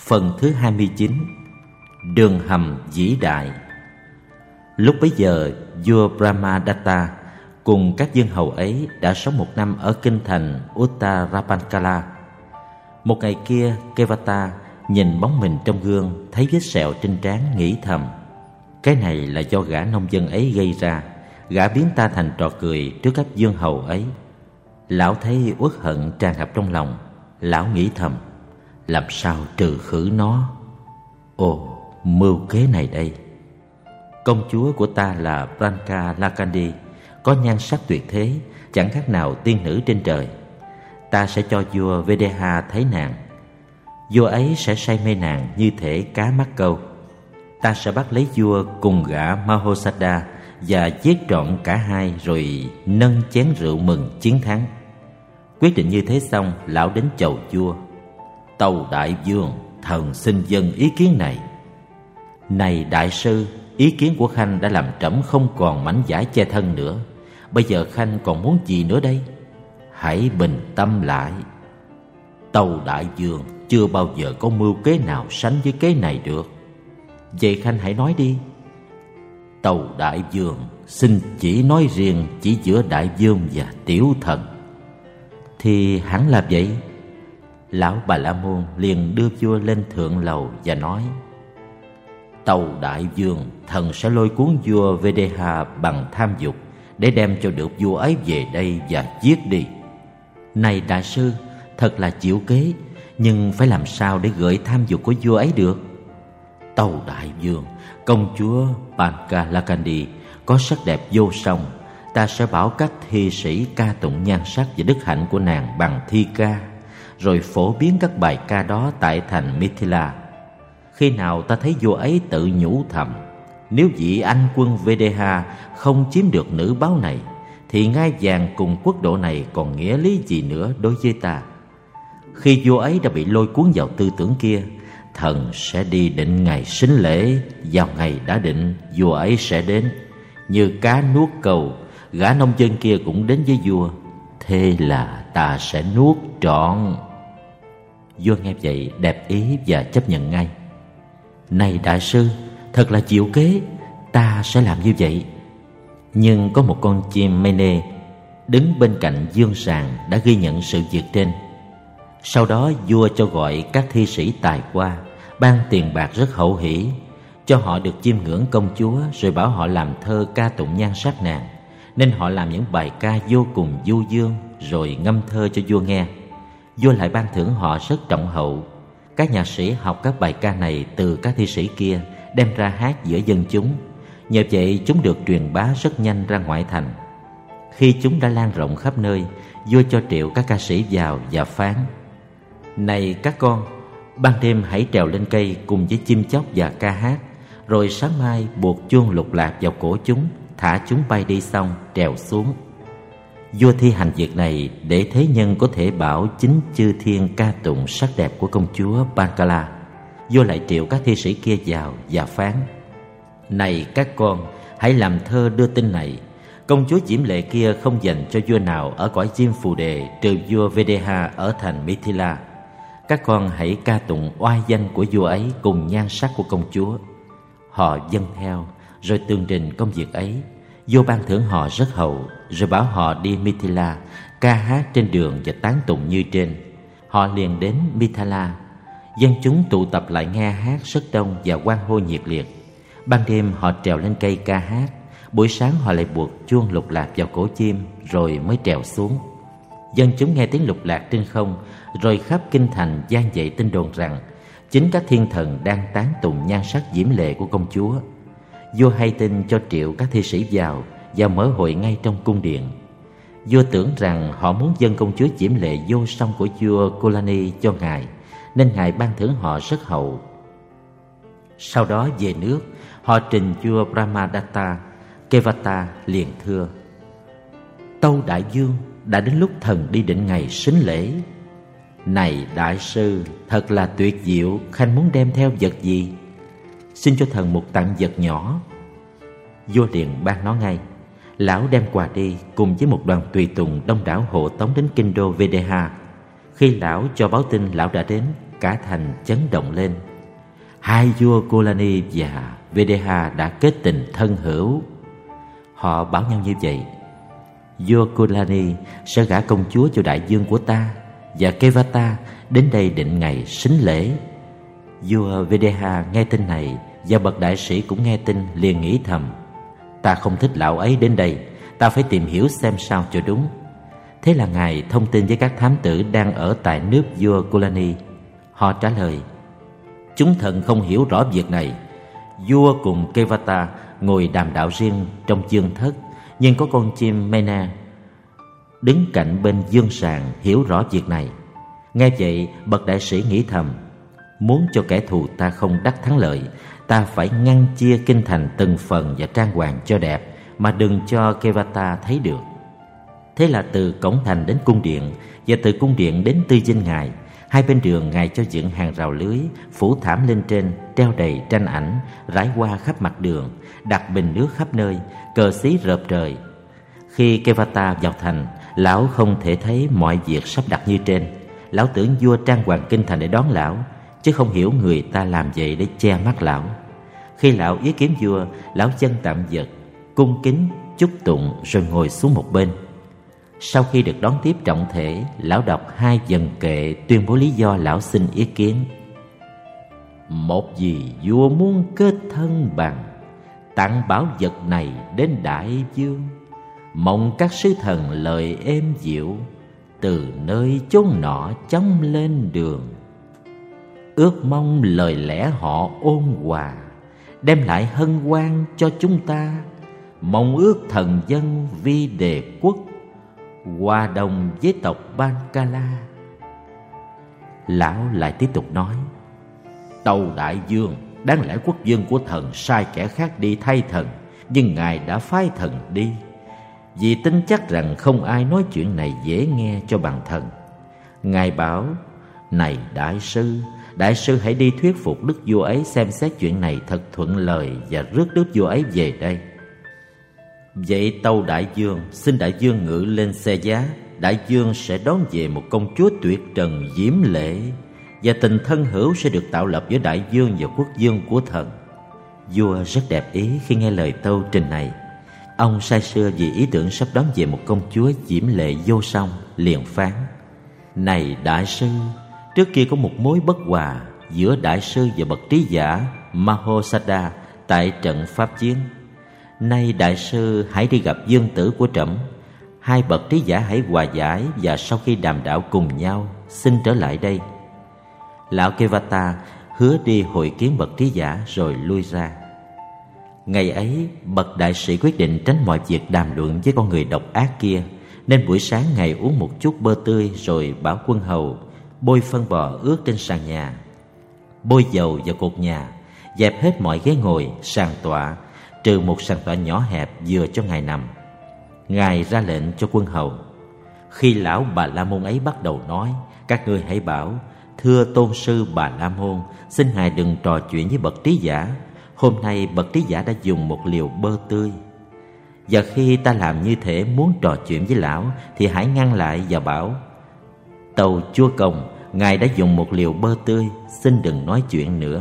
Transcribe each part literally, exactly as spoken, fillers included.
Phần thứ hai mươi chín. Đường hầm vĩ đại. Lúc bấy giờ, vua Brahmadatta cùng các vương hầu ấy đã sống một năm ở kinh thành Uttarapankala. Một ngày kia, Kevata nhìn bóng mình trong gương, thấy vết sẹo trên trán, nghĩ thầm: cái này là do gã nông dân ấy gây ra. Gã biến ta thành trò cười trước các vương hầu ấy. Lão thấy uất hận tràn ngập trong lòng. Lão nghĩ thầm: làm sao trừ khử nó? Ồ, mưu kế này đây. Công chúa của ta là Branka Lakandi, có nhan sắc tuyệt thế, chẳng khác nào tiên nữ trên trời. Ta sẽ cho vua Videha thấy nàng. Vua ấy sẽ say mê nàng như thể cá mắc câu. Ta sẽ bắt lấy vua cùng gã Mahosada và giết trọn cả hai, rồi nâng chén rượu mừng chiến thắng. Quyết định như thế xong, lão đến chầu vua: tâu đại vương, thần xin dâng ý kiến này. Này đại sư, ý kiến của khanh đã làm trẫm không còn mảnh vải che thân nữa. Bây giờ khanh còn muốn gì nữa đây? Hãy bình tâm lại. Tâu đại vương, chưa bao giờ có mưu kế nào sánh với kế này được. Vậy khanh hãy nói đi. Tâu đại vương, xin chỉ nói riêng chỉ giữa đại vương và tiểu thần. Thì hẳn là vậy. Lão Bà La Môn liền đưa vua lên thượng lầu và nói: tâu đại vương, thần sẽ lôi cuốn vua Videha bằng tham dục để đem cho được vua ấy về đây và giết đi. Này đại sư, thật là chịu kế, nhưng phải làm sao để gợi tham dục của vua ấy được? Tâu đại vương, công chúa Branka Lakandi có sắc đẹp vô song. Ta sẽ bảo các thi sĩ ca tụng nhan sắc và đức hạnh của nàng bằng thi ca, rồi phổ biến các bài ca đó tại thành Mithila. Khi nào ta thấy vua ấy tự nhủ thầm: nếu vị anh quân Videha không chiếm được nữ báo này, thì ngai vàng cùng quốc độ này còn nghĩa lý gì nữa đối với ta. Khi vua ấy đã bị lôi cuốn vào tư tưởng kia, thần sẽ đi định ngày sính lễ. Vào ngày đã định, vua ấy sẽ đến. Như cá nuốt cầu, gã nông dân kia cũng đến với vua. Thế là ta sẽ nuốt trọn. Vua nghe vậy đẹp ý và chấp nhận ngay. Này đại sư, thật là chịu kế, ta sẽ làm như vậy. Nhưng có một con chim Mene đứng bên cạnh dương sàng đã ghi nhận sự việc trên. Sau đó vua cho gọi các thi sĩ tài qua, ban tiền bạc rất hậu hỷ, cho họ được chiêm ngưỡng công chúa, rồi bảo họ làm thơ ca tụng nhan sắc nàng. Nên họ làm những bài ca vô cùng du dương, rồi ngâm thơ cho vua nghe. Vua lại ban thưởng họ rất trọng hậu. Các nhạc sĩ học các bài ca này từ các thi sĩ kia, đem ra hát giữa dân chúng. Nhờ vậy chúng được truyền bá rất nhanh ra ngoại thành. Khi chúng đã lan rộng khắp nơi, vua cho triệu các ca sĩ vào và phán: này các con, ban đêm hãy trèo lên cây cùng với chim chóc và ca hát, rồi sáng mai buộc chuông lục lạc vào cổ chúng, thả chúng bay đi xong trèo xuống. Vua thi hành việc này để thế nhân có thể bảo chính chư thiên ca tụng sắc đẹp của công chúa Pankala. Vua lại triệu các thi sĩ kia vào và phán: này các con, hãy làm thơ đưa tin này. Công chúa diễm lệ kia không dành cho vua nào ở cõi Diêm Phù Đề trừ vua Videha ở thành Mithila. Các con hãy ca tụng oai danh của vua ấy cùng nhan sắc của công chúa. Họ dâng theo, rồi tường trình công việc ấy. Vua ban thưởng họ rất hậu, rồi bảo họ đi Mithila, ca hát trên đường và tán tụng như trên. Họ liền đến Mithila. Dân chúng tụ tập lại nghe hát rất đông và hoan hô nhiệt liệt. Ban đêm họ trèo lên cây ca hát, buổi sáng họ lại buộc chuông lục lạc vào cổ chim, rồi mới trèo xuống. Dân chúng nghe tiếng lục lạc trên không, rồi khắp kinh thành vang dậy tin đồn rằng chính các thiên thần đang tán tụng nhan sắc diễm lệ của công chúa. Vua hay tin cho triệu các thi sĩ vào và mở hội ngay trong cung điện. Vua tưởng rằng họ muốn dâng công chúa diễm lệ vô song của vua Kolani cho ngài, nên ngài ban thưởng họ rất hậu. Sau đó về nước, họ trình vua Brahmadatta. Kevata liền thưa: tâu đại vương, đã đến lúc thần đi định ngày sính lễ. Này đại sư, thật là tuyệt diệu, khanh muốn đem theo vật gì? Xin cho thần một tặng vật nhỏ. Vua liền ban nó ngay. Lão đem quà đi cùng với một đoàn tùy tùng đông đảo hộ tống đến kinh đô Videha. Khi lão cho báo tin lão đã đến, cả thành chấn động lên. Hai vua Kulani và Videha đã kết tình thân hữu. Họ bảo nhau như vậy: vua Kulani sẽ gả công chúa cho đại vương của ta, và Kevata đến đây định ngày sính lễ. Vua Videha nghe tin này, và bậc đại sĩ cũng nghe tin, liền nghĩ thầm: ta không thích lão ấy đến đây, ta phải tìm hiểu xem sao cho đúng. Thế là ngài thông tin với các thám tử đang ở tại nước vua Kulani. Họ trả lời: chúng thần không hiểu rõ việc này. Vua cùng Kevata ngồi đàm đạo riêng trong dương thất, nhưng có con chim Mena đứng cạnh bên dương sàng hiểu rõ việc này. Nghe vậy, bậc đại sĩ nghĩ thầm: muốn cho kẻ thù ta không đắc thắng lợi, ta phải ngăn chia kinh thành từng phần và trang hoàng cho đẹp, mà đừng cho Kevata thấy được. Thế là từ cổng thành đến cung điện, và từ cung điện đến tư dinh ngài, hai bên đường ngài cho dựng hàng rào lưới, phủ thảm lên trên, treo đầy tranh ảnh, rải hoa khắp mặt đường, đặt bình nước khắp nơi, cờ xí rợp trời. Khi Kevata vào thành, lão không thể thấy mọi việc sắp đặt như trên. Lão tưởng vua trang hoàng kinh thành để đón lão, chứ không hiểu người ta làm vậy để che mắt lão. Khi lão ý kiến vua, lão chân tạm vật, cung kính chúc tụng rồi ngồi xuống một bên. Sau khi được đón tiếp trọng thể, lão đọc hai vần kệ tuyên bố lý do lão xin ý kiến. Một vì vua muốn kết thân bằng, tặng bảo vật này đến đại vương, mong các sứ thần lời êm dịu, từ nơi chốn nọ chóng lên đường. Ước mong lời lẽ họ ôn hòa, đem lại hân hoan cho chúng ta. Mong ước thần dân vi đề quốc, hòa đồng với tộc Bankala. Lão lại tiếp tục nói: tâu đại vương, đáng lẽ quốc vương của thần sai kẻ khác đi thay thần, nhưng ngài đã phái thần đi, vì tin chắc rằng không ai nói chuyện này dễ nghe cho bằng thần. Ngài bảo: này đại sư, đại sư hãy đi thuyết phục đức vua ấy xem xét chuyện này thật thuận lời, và rước đức vua ấy về đây. Vậy tâu đại vương, xin đại vương ngự lên xe giá, đại vương sẽ đón về một công chúa tuyệt trần diễm lệ, và tình thân hữu sẽ được tạo lập giữa đại vương và quốc vương của thần. Vua rất đẹp ý khi nghe lời tâu trình này. Ông say sưa vì ý tưởng sắp đón về một công chúa diễm lệ vô song, liền phán: này đại sư, trước kia có một mối bất hòa giữa đại sư và bậc trí giả Mahosada tại trận pháp chiến. Nay đại sư hãy đi gặp dương tử của trẫm, hai bậc trí giả hãy hòa giải, và sau khi đàm đạo cùng nhau, xin trở lại đây. Lão Kevata hứa đi hội kiến bậc trí giả rồi lui ra. Ngày ấy, bậc đại sĩ quyết định tránh mọi việc đàm luận với con người độc ác kia, nên buổi sáng ngài uống một chút bơ tươi, rồi bảo quân hầu bôi phân bò ướt trên sàn nhà, bôi dầu vào cột nhà, dẹp hết mọi ghế ngồi, sàn tọa, trừ một sàn tọa nhỏ hẹp vừa cho ngài nằm. Ngài ra lệnh cho quân hầu: khi lão Bà La Môn ấy bắt đầu nói, các ngươi hãy bảo: thưa tôn sư Bà La Môn, xin ngài đừng trò chuyện với bậc trí giả. Hôm nay bậc trí giả đã dùng một liều bơ tươi, và khi ta làm như thể muốn trò chuyện với lão, thì hãy ngăn lại và bảo: tâu chúa công, ngài đã dùng một liều bơ tươi, xin đừng nói chuyện nữa.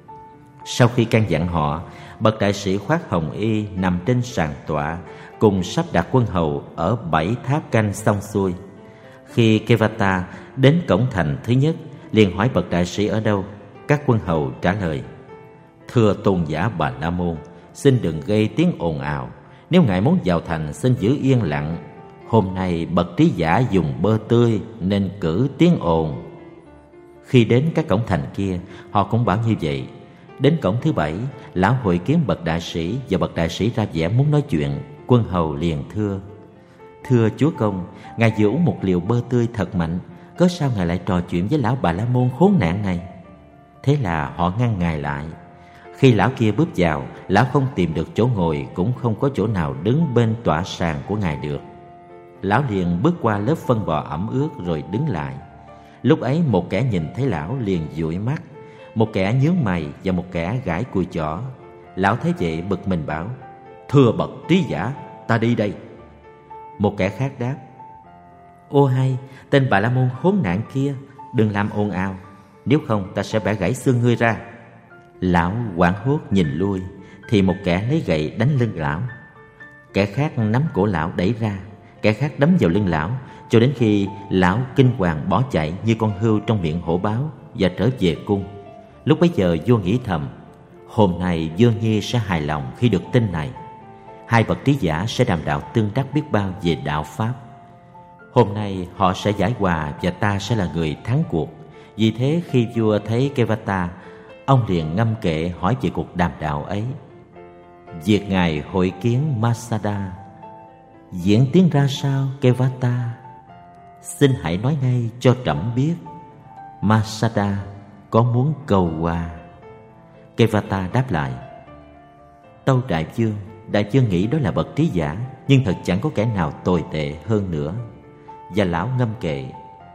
Sau khi căn dặn họ, bậc đại sĩ khoác hồng y nằm trên sàn tọa, cùng sắp đặt quân hầu ở bảy tháp canh xong xuôi. Khi Kevata đến cổng thành thứ nhất, liền hỏi bậc đại sĩ ở đâu. Các quân hầu trả lời: thưa tôn giả Bà La Môn, xin đừng gây tiếng ồn ào. Nếu ngài muốn vào thành, xin giữ yên lặng. Hôm nay bậc trí giả dùng bơ tươi nên cử tiếng ồn. Khi đến các cổng thành kia, họ cũng bảo như vậy. Đến cổng thứ bảy, lão hội kiến bậc đại sĩ, và bậc đại sĩ ra vẻ muốn nói chuyện. Quân hầu liền thưa: thưa chúa công, ngài vừa uống một liều bơ tươi thật mạnh, cớ sao ngài lại trò chuyện với lão Bà La Môn khốn nạn này? Thế là họ ngăn ngài lại. Khi lão kia bước vào, lão không tìm được chỗ ngồi, cũng không có chỗ nào đứng bên tọa sàn của ngài được. Lão liền bước qua lớp phân bò ẩm ướt rồi đứng lại. Lúc ấy một kẻ nhìn thấy lão liền dụi mắt, một kẻ nhướng mày và một kẻ gãi cùi chỏ. Lão thấy vậy bực mình bảo: thưa bậc trí giả, ta đi đây. Một kẻ khác đáp: ô hay, tên Bà La Môn khốn nạn kia, đừng làm ồn ào. nếu không ta sẽ bẻ gãy xương ngươi ra. Lão hoảng hốt nhìn lui, thì một kẻ lấy gậy đánh lưng lão. Kẻ khác nắm cổ lão đẩy ra, kẻ khác đấm vào lưng lão, cho đến khi lão kinh hoàng bỏ chạy như con hươu trong miệng hổ báo và trở về cung. Lúc bấy giờ vua nghĩ thầm, hôm nay Dương Nhi sẽ hài lòng khi được tin này. Hai bậc trí giả sẽ đàm đạo tương đắc biết bao về đạo pháp. Hôm nay họ sẽ giải hòa và ta sẽ là người thắng cuộc. Vì thế khi vua thấy Kevata, ông liền ngâm kệ hỏi về cuộc đàm đạo ấy. Việc ngài hội kiến Masada diễn tiến ra sao, Kevata? Xin hãy nói ngay cho trẫm biết. Masada có muốn cầu hòa? Kevata đáp lại, tâu đại vương, đại vương nghĩ đó là bậc trí giả, nhưng thật chẳng có kẻ nào tồi tệ hơn nữa. Và lão ngâm kệ,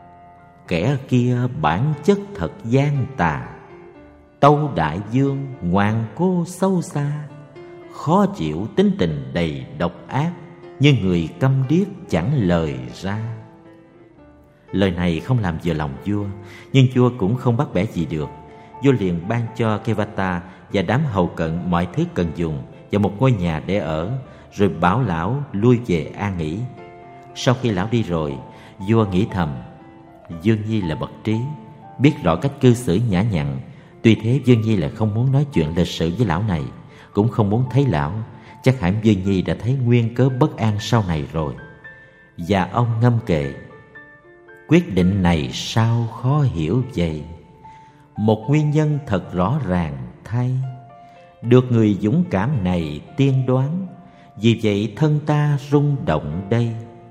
kẻ kia bản chất thật gian tà, tâu đại vương ngoan cố sâu xa, khó chịu tính tình đầy độc ác, như người câm điếc chẳng lời ra. Lời này không làm vừa lòng vua, nhưng vua cũng không bắt bẻ gì được. Vua liền ban cho Kevata và đám hầu cận mọi thứ cần dùng và một ngôi nhà để ở, rồi bảo lão lui về an nghỉ. Sau khi lão đi rồi, vua nghĩ thầm, Dương Nhi là bậc trí, biết rõ cách cư xử nhã nhặn. Tuy thế Dương Nhi lại không muốn nói chuyện lịch sự với lão này, cũng không muốn thấy lão. Chắc hẳn Dương Nhi đã thấy nguyên cớ bất an sau này rồi. Và ông ngâm kệ, quyết định này sao khó hiểu vậy? Một nguyên nhân thật rõ ràng thay, được người dũng cảm này tiên đoán, vì vậy thân ta rung động đây.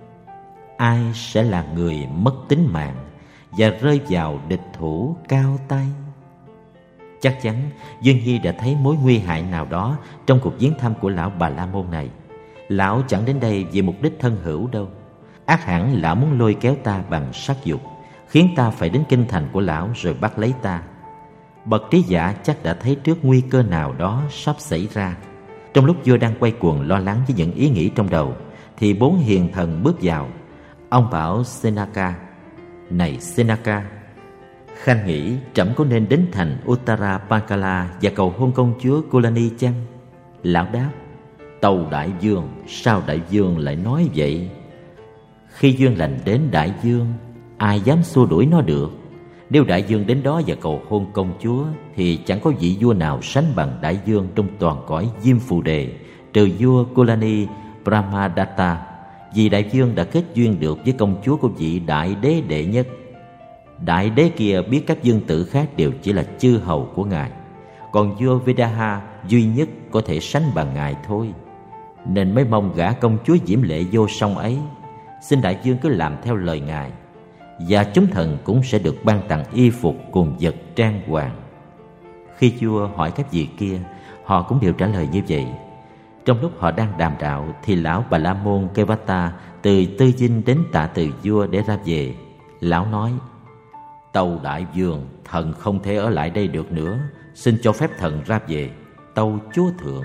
Ai sẽ là người mất tính mạng và rơi vào địch thủ cao tay? Chắc chắn Dương Nhi đã thấy mối nguy hại nào đó trong cuộc viếng thăm của lão Bà La Môn này. Lão chẳng đến đây vì mục đích thân hữu đâu. Ác hẳn lão muốn lôi kéo ta bằng sát dục, khiến ta phải đến kinh thành của lão rồi bắt lấy ta. Bậc trí giả chắc đã thấy trước nguy cơ nào đó sắp xảy ra. Trong lúc vua đang quay cuồng lo lắng với những ý nghĩ trong đầu, thì bốn hiền thần bước vào. Ông bảo Senaka, này Senaka, khanh nghĩ trẫm có nên đến thành Uttara Pankala và cầu hôn công chúa Kulani chăng? Lão đáp, tâu đại vương, sao đại vương lại nói vậy? Khi duyên lành đến đại vương, ai dám xua đuổi nó được? Nếu đại vương đến đó và cầu hôn công chúa, thì chẳng có vị vua nào sánh bằng đại vương trong toàn cõi Diêm Phù Đề, trừ vua Kulani Brahmadatta, vì đại vương đã kết duyên được với công chúa của vị đại đế đệ nhất. Đại đế kia biết các vương tử khác đều chỉ là chư hầu của ngài, còn vua Vedaha duy nhất có thể sánh bằng ngài thôi, nên mới mong gả công chúa diễm lệ vô song ấy. Xin đại vương cứ làm theo lời ngài, và chúng thần cũng sẽ được ban tặng y phục cùng vật trang hoàng. Khi vua hỏi các vị kia, họ cũng đều trả lời như vậy. Trong lúc họ đang đàm đạo, thì lão Bà La Môn Kevata từ Tư Dinh đến tạ từ vua để ra về. Lão nói, tâu đại vương, thần không thể ở lại đây được nữa, xin cho phép thần ra về, tâu chúa thượng.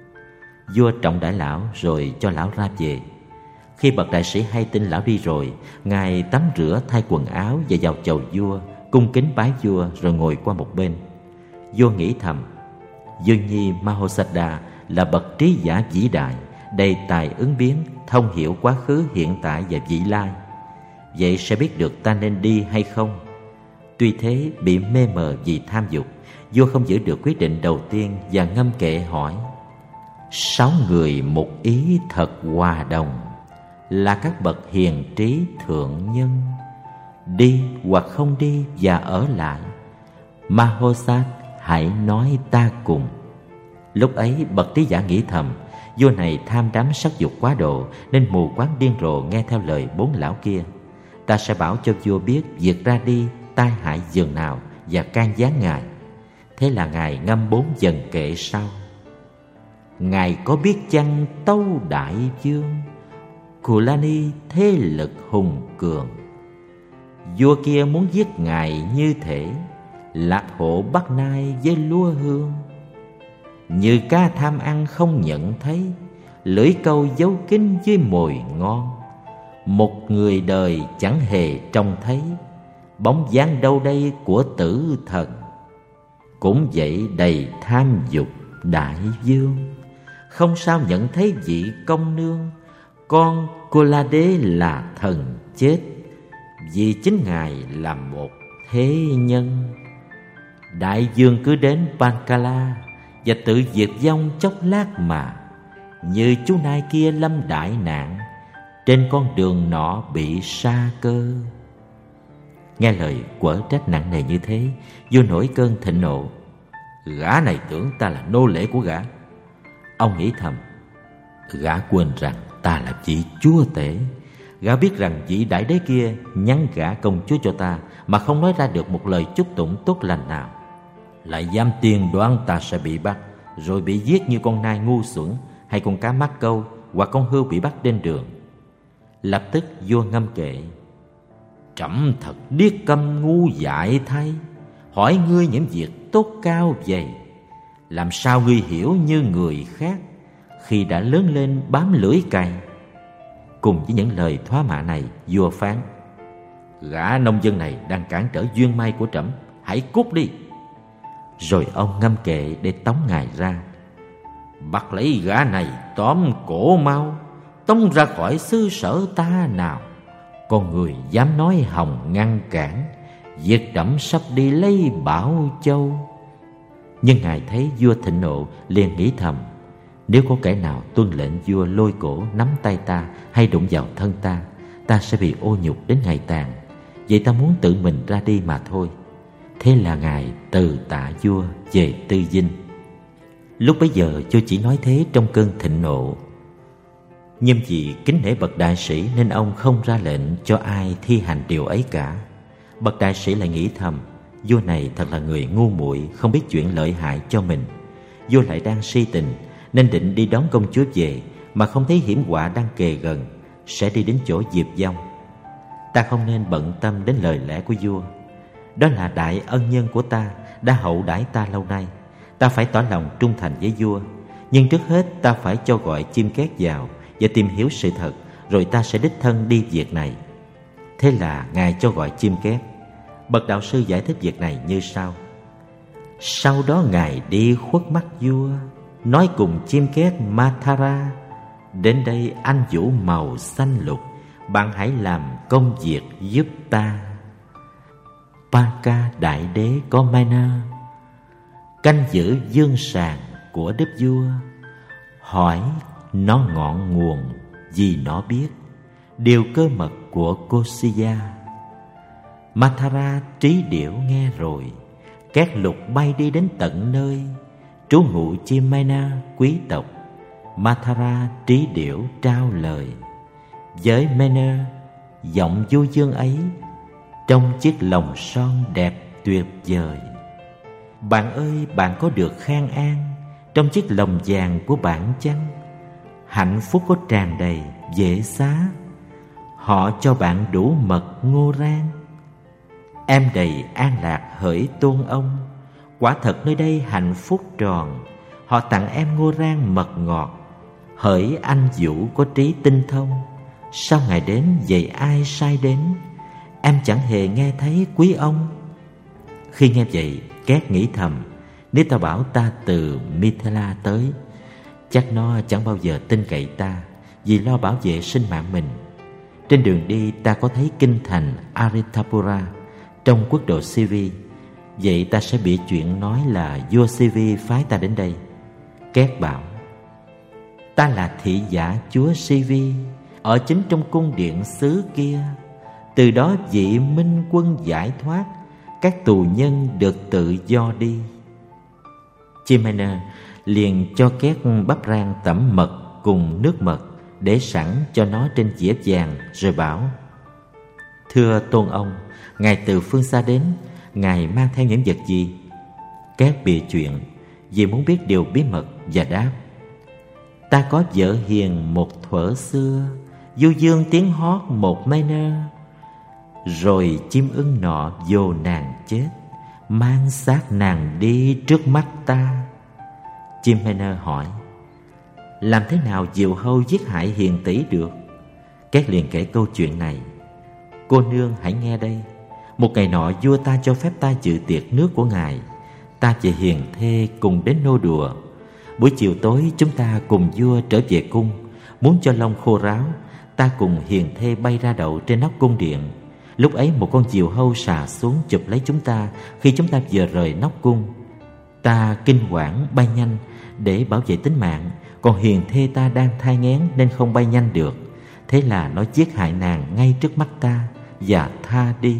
Vua trọng đãi lão rồi cho lão ra về. Khi bậc đại sĩ hay tin lão đi rồi, ngài tắm rửa thay quần áo và vào chầu vua, cung kính bái vua rồi ngồi qua một bên. Vua nghĩ thầm, Dương Nhi Mahosada là bậc trí giả vĩ đại, đầy tài ứng biến, thông hiểu quá khứ, hiện tại và vị lai. Vậy sẽ biết được ta nên đi hay không? Tuy thế, bị mê mờ vì tham dục, vua không giữ được quyết định đầu tiên và ngâm kệ hỏi, sáu người một ý thật hòa đồng, là các bậc hiền trí thượng nhân, đi hoặc không đi và ở lại. Mahosat, hãy nói ta cùng. Lúc ấy bậc trí giả nghĩ thầm, vua này tham đắm sắc dục quá độ, nên mù quáng điên rồ nghe theo lời bốn lão kia. Ta sẽ bảo cho vua biết việc ra đi tai hại dường nào và can gián ngài. Thế là ngài ngâm bốn dần kệ sau. Ngài có biết chăng tâu đại vương, Kulani thế lực hùng cường, vua kia muốn giết ngài như thể lạc hộ Bắc Nai với lúa hương. Như cá tham ăn không nhận thấy, lưỡi câu giấu kín với mồi ngon. Một người đời chẳng hề trông thấy, bóng dáng đâu đây của tử thần. Cũng vậy đầy tham dục đại vương, không sao nhận thấy vị công nương con cô La Đế là thần chết, vì chính ngài là một thế nhân. Đại vương cứ đến Pancala và tự diệt vong chốc lát mà, như chú nai kia lâm đại nạn, trên con đường nọ bị sa cơ. Nghe lời quở trách nặng nề như thế, vua nổi cơn thịnh nộ. Gã này tưởng ta là nô lệ của gã. Ông nghĩ thầm, gã quên rằng ta là vị chúa tể. Gã biết rằng vị đại đế kia nhắn gả công chúa cho ta mà không nói ra được một lời chúc tụng tốt lành nào, lại dám tiên đoán ta sẽ bị bắt rồi bị giết như con nai ngu xuẩn, hay con cá mắc câu, hoặc con hươu bị bắt trên đường. Lập tức vua ngâm kệ: Trẫm thật điếc câm ngu dại thay, hỏi ngươi những việc tốt cao vậy, làm sao ngươi hiểu như người khác khi đã lớn lên bám lưỡi cày? Cùng với những lời thoá mạ này, vua phán: Gã nông dân này đang cản trở duyên may của trẫm, hãy cút đi. Rồi ông ngâm kệ để tống ngài ra. Bắt lấy gã này, tóm cổ mau, tống ra khỏi xứ sở ta nào. Con người dám nói hòng ngăn cản, việc trẫm sắp đi lấy Bảo Châu. Nhưng ngài thấy vua thịnh nộ, liền nghĩ thầm: nếu có kẻ nào tuân lệnh vua lôi cổ, nắm tay ta hay đụng vào thân ta, ta sẽ bị ô nhục đến ngày tàn. Vậy ta muốn tự mình ra đi mà thôi. Thế là ngài từ tạ vua về Tư Dinh. Lúc bấy giờ vua chỉ nói thế trong cơn thịnh nộ, nhưng vì kính nể bậc đại sĩ nên ông không ra lệnh cho ai thi hành điều ấy cả. Bậc đại sĩ lại nghĩ thầm: vua này thật là người ngu muội, không biết chuyện lợi hại cho mình. Vua lại đang si tình nên định đi đón công chúa về, mà không thấy hiểm họa đang kề gần, sẽ đi đến chỗ diệt vong. Ta không nên bận tâm đến lời lẽ của vua. Đó là đại ân nhân của ta, đã hậu đãi ta lâu nay. Ta phải tỏ lòng trung thành với vua. Nhưng trước hết ta phải cho gọi chim két vào và tìm hiểu sự thật, rồi ta sẽ đích thân đi việc này. Thế là ngài cho gọi chim két. Bậc đạo sư giải thích việc này như sau: sau đó ngài đi khuất mắt vua, nói cùng chim két Mathara: đến đây anh vũ màu xanh lục, bạn hãy làm công việc giúp ta. Paka đại đế có Maina canh giữ dương sàng của đức vua, hỏi nó ngọn nguồn vì nó biết điều cơ mật của Kosiya. Mathara trí điểu nghe rồi, két lục bay đi đến tận nơi trú ngụ chim Maina quý tộc. Mathara trí điểu trao lời với Maina, giọng du dương ấy trong chiếc lồng son đẹp tuyệt vời. Bạn ơi, bạn có được khang an trong chiếc lồng vàng của bạn chăng? Hạnh phúc có tràn đầy dễ xá, họ cho bạn đủ mật ngô rang. Em đầy an lạc hỡi tôn ông, quả thật nơi đây hạnh phúc tròn. Họ tặng em ngô rang mật ngọt, hỡi anh vũ có trí tinh thông. Sao ngài đến vậy ai sai đến? Em chẳng hề nghe thấy quý ông. Khi nghe vậy, két nghĩ thầm: nếu ta bảo ta từ Mithila tới, chắc nó chẳng bao giờ tin cậy ta, vì lo bảo vệ sinh mạng mình. Trên đường đi ta có thấy kinh thành Aritapura trong quốc độ Sivi, vậy ta sẽ bị chuyện nói là vua Sivi phái ta đến đây. Két bảo: ta là thị giả chúa Sivi, ở chính trong cung điện xứ kia. Từ đó vị minh quân giải thoát, các tù nhân được tự do đi. Chimena liền cho két bắp rang tẩm mật cùng nước mật để sẵn cho nó trên dĩa vàng, rồi bảo: thưa tôn ông, ngài từ phương xa đến, ngài mang theo những vật gì? Két bịa chuyện vì muốn biết điều bí mật và đáp: ta có vợ hiền một thuở xưa, du dương tiếng hót một mây nơ. Rồi chim ưng nọ vô nàng chết, mang xác nàng đi trước mắt ta. Chim mây nơ hỏi: làm thế nào diều hâu giết hại hiền tỷ được? Két liền kể câu chuyện này: cô nương hãy nghe đây. Một ngày nọ vua ta cho phép ta dự tiệc nước của ngài. Ta và hiền thê cùng đến nô đùa. Buổi chiều tối chúng ta cùng vua trở về cung. Muốn cho lông khô ráo, ta cùng hiền thê bay ra đậu trên nóc cung điện. Lúc ấy một con diều hâu xà xuống chụp lấy chúng ta khi chúng ta vừa rời nóc cung. Ta kinh hoảng bay nhanh để bảo vệ tính mạng, còn hiền thê ta đang thai nghén nên không bay nhanh được. Thế là nó giết hại nàng ngay trước mắt ta và tha đi.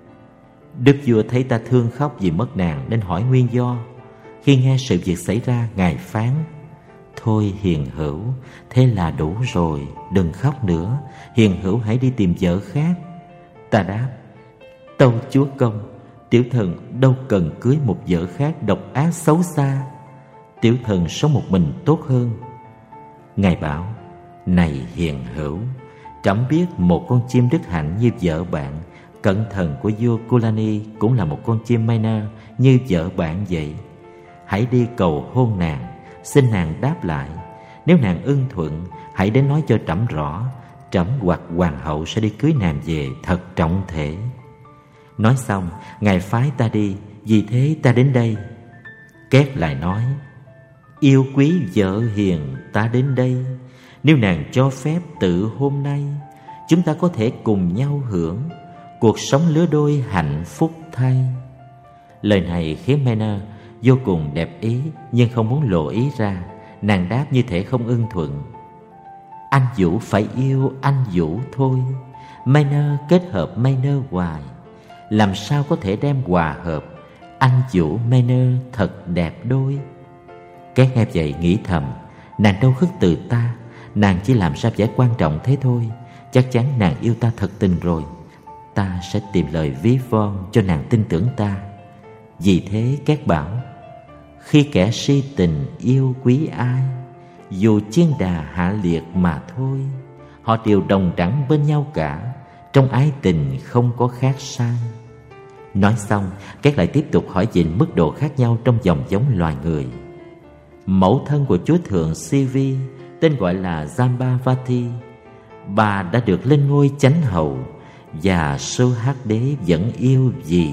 Đức vua thấy ta thương khóc vì mất nàng nên hỏi nguyên do. Khi nghe sự việc xảy ra, ngài phán: Thôi hiền hữu, thế là đủ rồi, đừng khóc nữa. Hiền hữu hãy đi tìm vợ khác. Ta đáp: Tâu chúa công, tiểu thần đâu cần cưới một vợ khác độc ác xấu xa. Tiểu thần sống một mình tốt hơn. Ngài bảo: Này hiền hữu, trẫm biết một con chim đức hạnh như vợ bạn, cẩn thận của vua Kulani cũng là một con chim Maina như vợ bạn vậy. Hãy đi cầu hôn nàng, xin nàng đáp lại. Nếu nàng ưng thuận, hãy đến nói cho trẫm rõ. Trẫm hoặc hoàng hậu sẽ đi cưới nàng về thật trọng thể. Nói xong, ngài phái ta đi, vì thế ta đến đây. Két lại nói: Yêu quý vợ hiền, ta đến đây. Nếu nàng cho phép, tự hôm nay chúng ta có thể cùng nhau hưởng cuộc sống lứa đôi hạnh phúc thay. Lời này khiến Maina vô cùng đẹp ý, nhưng không muốn lộ ý ra. Nàng đáp như thể không ưng thuận: Anh Vũ phải yêu anh Vũ thôi. Maina kết hợp Maina hoài, làm sao có thể đem hòa hợp. Anh Vũ Maina thật đẹp đôi. Két nghe vậy nghĩ thầm: Nàng đâu khước từ ta, nàng chỉ làm ra vẻ quan trọng thế thôi. Chắc chắn nàng yêu ta thật tình rồi. Ta sẽ tìm lời ví von cho nàng tin tưởng ta. Vì thế Két bảo: Khi kẻ si tình yêu quý ai, dù chiên đà hạ liệt mà thôi, họ đều đồng đẳng bên nhau cả. Trong ái tình không có khác sai. Nói xong, Két lại tiếp tục hỏi về mức độ khác nhau trong dòng giống loài người. Mẫu thân của chúa thượng Sivi tên gọi là Jambavati. Bà đã được lên ngôi chánh hậu, và Sô Hát đế vẫn yêu vì.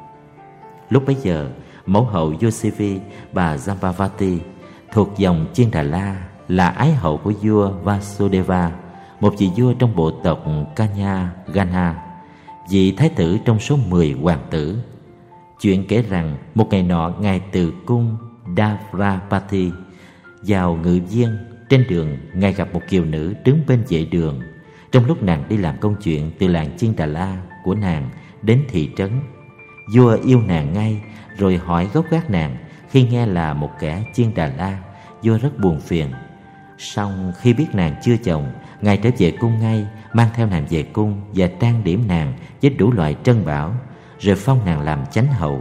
Lúc bấy giờ, mẫu hậu vua Sivi, bà Jambavati, thuộc dòng Chiên Đà La, là ái hậu của vua Vasudeva, một vị vua trong bộ tộc Kanya Gana, vị thái tử trong số mười hoàng tử. Chuyện kể rằng một ngày nọ, ngài từ cung Davrapati vào ngự viên. Trên đường, ngài gặp một kiều nữ đứng bên vệ đường. Trong lúc nàng đi làm công chuyện từ làng Chiên Đà La của nàng đến thị trấn, vua yêu nàng ngay, rồi hỏi gốc gác nàng. Khi nghe là một kẻ Chiên Đà La, vua rất buồn phiền. Song khi biết nàng chưa chồng, ngài trở về cung ngay, mang theo nàng về cung và trang điểm nàng với đủ loại trân bảo, rồi phong nàng làm chánh hậu.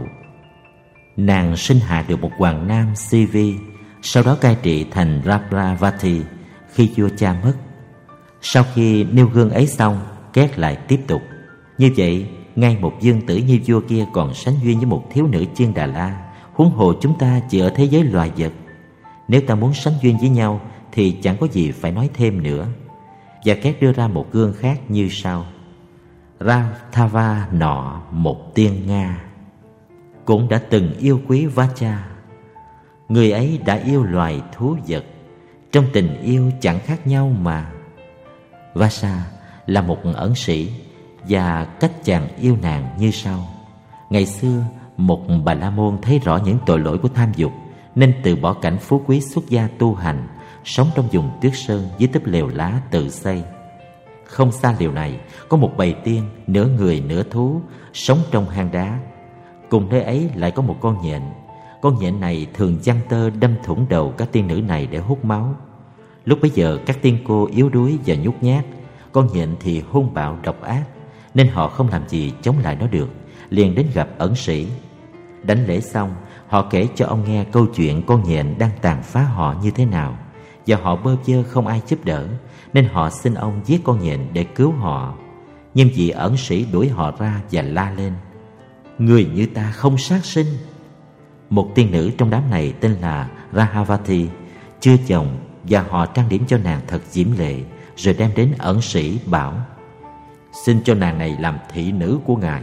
Nàng sinh hạ được một hoàng nam Sivi, sau đó cai trị thành Rapravati khi vua cha mất. Sau khi nêu gương ấy xong, Két lại tiếp tục: Như vậy, ngay một dương tử như vua kia còn sánh duyên với một thiếu nữ Chiên Đà La, huống hồ chúng ta chỉ ở thế giới loài vật. Nếu ta muốn sánh duyên với nhau thì chẳng có gì phải nói thêm nữa. Và Két đưa ra một gương khác như sau: Rathava nọ, một tiên Nga, cũng đã từng yêu quý Vacha. Người ấy đã yêu loài thú vật, trong tình yêu chẳng khác nhau mà. Vasa là một ẩn sĩ, và cách chàng yêu nàng như sau. Ngày xưa, một Bà La Môn thấy rõ những tội lỗi của tham dục, nên từ bỏ cảnh phú quý xuất gia tu hành, sống trong vùng tuyết sơn với túp lều lá tự xây. Không xa lều này có một bầy tiên, nửa người nửa thú, sống trong hang đá. Cùng nơi ấy lại có một con nhện. Con nhện này thường giăng tơ đâm thủng đầu các tiên nữ này để hút máu. Lúc bấy giờ các tiên cô yếu đuối và nhút nhát, con nhện thì hung bạo độc ác, nên họ không làm gì chống lại nó được, liền đến gặp ẩn sĩ. Đảnh lễ xong, họ kể cho ông nghe câu chuyện con nhện đang tàn phá họ như thế nào, và họ bơ vơ không ai giúp đỡ, nên họ xin ông giết con nhện để cứu họ. Nhưng vị ẩn sĩ đuổi họ ra và la lên: Người như ta không sát sinh. Một tiên nữ trong đám này tên là Rahavati, chưa chồng, và họ trang điểm cho nàng thật diễm lệ, rồi đem đến ẩn sĩ bảo: Xin cho nàng này làm thị nữ của ngài,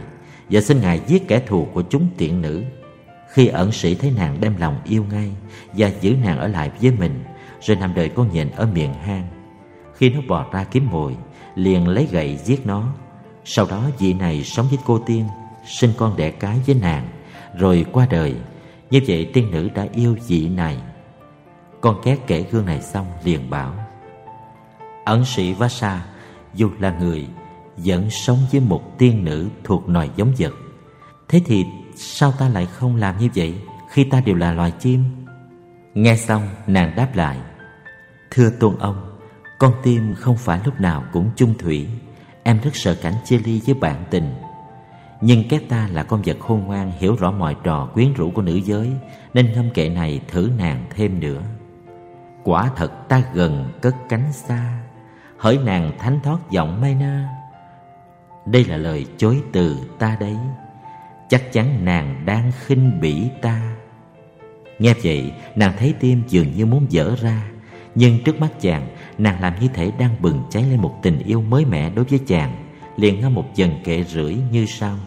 và xin Ngài giết kẻ thù của chúng tiện nữ. Khi ẩn sĩ thấy nàng đem lòng yêu ngay và giữ nàng ở lại với mình, rồi nằm đợi con nhện ở miệng hang. Khi nó bò ra kiếm mồi, liền lấy gậy giết nó. Sau đó vị này sống với cô tiên, sinh con đẻ cái với nàng, rồi qua đời. Như vậy tiên nữ đã yêu vị này. Con két kể gương này xong liền bảo: ẩn sĩ Vasa dù là người vẫn sống với một tiên nữ thuộc loài giống vật. Thế thì sao ta lại không làm như vậy khi ta đều là loài chim? Nghe xong nàng đáp lại: thưa tôn ông, con tim không phải lúc nào cũng chung thủy. Em rất sợ cảnh chia ly với bạn tình. Nhưng két ta là con vật khôn ngoan, hiểu rõ mọi trò quyến rũ của nữ giới, nên ngâm kệ này thử nàng thêm nữa. Quả thật ta gần cất cánh xa, hỡi nàng thánh thoát giọng Maina. Đây là lời chối từ ta đấy, chắc chắn nàng đang khinh bỉ ta. Nghe vậy nàng thấy tim dường như muốn vỡ ra, nhưng trước mắt chàng, nàng làm như thể đang bừng cháy lên một tình yêu mới mẻ đối với chàng, liền ngâm một dần kệ rưỡi như sau: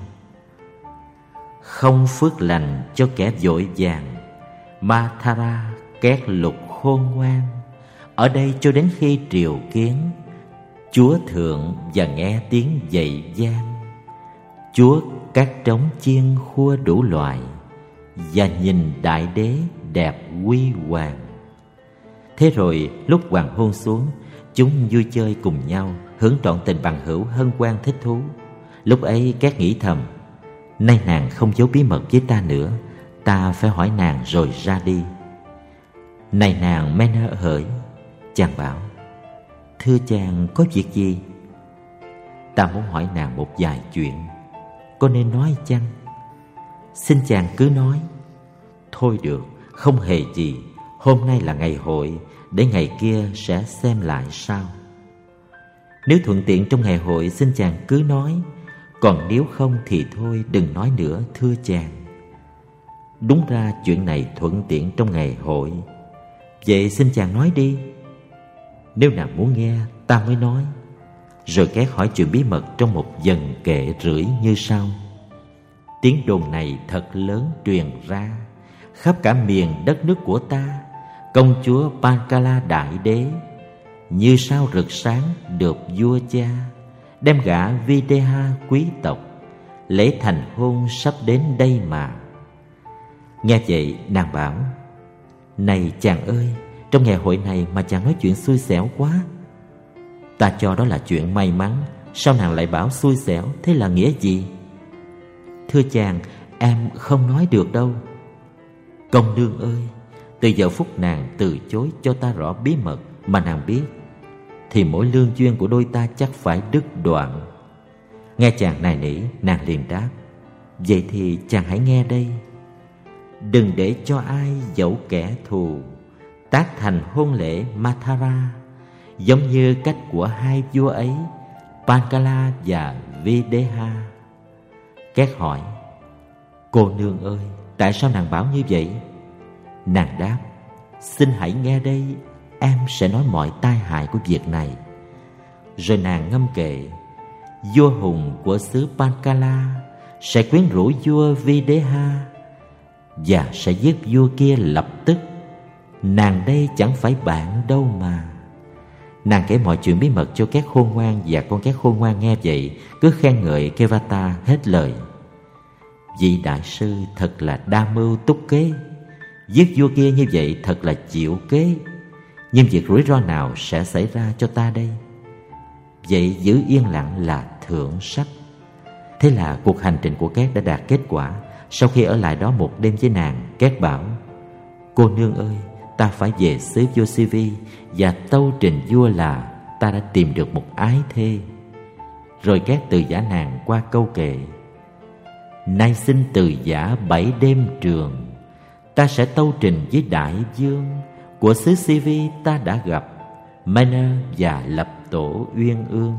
không phước lành cho kẻ vội vàng, Mathara két lục khôn ngoan. Ở đây cho đến khi triều kiến, Chúa thượng và nghe tiếng dậy gian. Chúa các trống chiên khua đủ loại, và nhìn đại đế đẹp huy hoàng. Thế rồi lúc hoàng hôn xuống, chúng vui chơi cùng nhau, hưởng trọn tình bằng hữu hân hoan thích thú. Lúc ấy két nghĩ thầm: nay nàng không giấu bí mật với ta nữa, ta phải hỏi nàng rồi ra đi. Này nàng Maina hỡi, chàng bảo: thưa chàng có việc gì? Ta muốn hỏi nàng một vài chuyện, có nên nói chăng? Xin chàng cứ nói. Thôi được, không hề gì. Hôm nay là ngày hội, để ngày kia sẽ xem lại sau. Nếu thuận tiện trong ngày hội xin chàng cứ nói, còn nếu không thì thôi đừng nói nữa thưa chàng. Đúng ra chuyện này thuận tiện trong ngày hội, vậy xin chàng nói đi. Nếu nàng muốn nghe ta mới nói. Rồi két hỏi chuyện bí mật trong một dần kệ rưỡi như sau: tiếng đồn này thật lớn truyền ra khắp cả miền đất nước của ta. Công chúa Pankala đại đế như sao rực sáng được vua cha, đem gả Videha quý tộc. Lễ thành hôn sắp đến đây mà. Nghe vậy nàng bảo: này chàng ơi, trong ngày hội này mà chàng nói chuyện xui xẻo quá. Ta cho đó là chuyện may mắn, sao nàng lại bảo xui xẻo? Thế là nghĩa gì? Thưa chàng, em không nói được đâu. Công nương ơi, từ giờ phút nàng từ chối cho ta rõ bí mật mà nàng biết, thì mỗi lương duyên của đôi ta chắc phải đứt đoạn. Nghe chàng nài nỉ, nàng liền đáp: vậy thì chàng hãy nghe đây. Đừng để cho ai dẫu kẻ thù tác thành hôn lễ Mathara, giống như cách của hai vua ấy, Pankala và Videha. Két hỏi: cô nương ơi, tại sao nàng bảo như vậy? Nàng đáp: xin hãy nghe đây, em sẽ nói mọi tai hại của việc này. Rồi nàng ngâm kệ: vua hùng của xứ Pankala sẽ quyến rũ vua Videha và sẽ giết vua kia lập tức. Nàng đây chẳng phải bạn đâu mà. Nàng kể mọi chuyện bí mật cho két khôn ngoan, và con két khôn ngoan nghe vậy cứ khen ngợi Kevata hết lời. Vị đại sư thật là đa mưu túc kế, giết vua kia như vậy thật là chịu kế. Nhưng việc rủi ro nào sẽ xảy ra cho ta đây? Vậy giữ yên lặng là thượng sách. Thế là cuộc hành trình của két đã đạt kết quả. Sau khi ở lại đó một đêm với nàng, két bảo: cô nương ơi, ta phải về xứ vua Sivi và tâu trình vua là ta đã tìm được một ái thê. Rồi két từ giả nàng qua câu kệ: nay xin từ giả bảy đêm trường, ta sẽ tâu trình với đại vương của xứ Sivi ta đã gặp Maina và lập tổ uyên ương.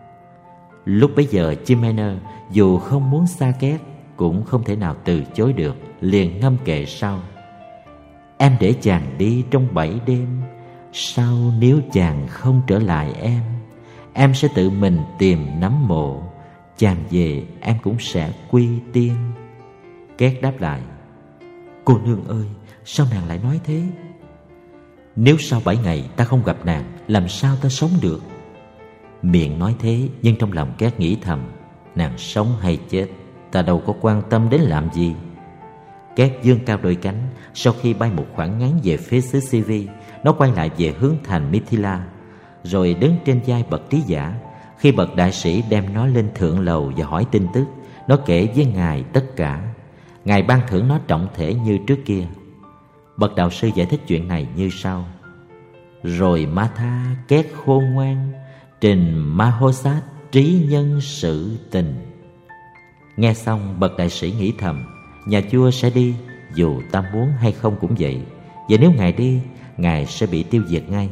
Lúc bấy giờ chim Maina dù không muốn xa két cũng không thể nào từ chối được, liền ngâm kệ sau: em để chàng đi trong bảy đêm, sau nếu chàng không trở lại em, em sẽ tự mình tìm nấm mộ, chàng về em cũng sẽ quy tiên. Két đáp lại: Cô nương ơi, sao nàng lại nói thế? Nếu sau bảy ngày ta không gặp nàng, làm sao ta sống được? Miệng nói thế, nhưng trong lòng Két nghĩ thầm: nàng sống hay chết, ta đâu có quan tâm đến làm gì. Két vươn cao đôi cánh, sau khi bay một khoảng ngắn về phía xứ Sivi, nó quay lại về hướng thành Mithila, rồi đứng trên vai bậc trí giả. Khi bậc đại sĩ đem nó lên thượng lầu và hỏi tin tức, nó kể với ngài tất cả. Ngài ban thưởng nó trọng thể như trước kia. Bậc đạo sư giải thích chuyện này như sau: Rồi Matha Két khôn ngoan, trình Mahosat trí nhân sự tình. Nghe xong, bậc đại sĩ nghĩ thầm: nhà vua sẽ đi, dù ta muốn hay không cũng vậy. Và nếu ngài đi, ngài sẽ bị tiêu diệt ngay.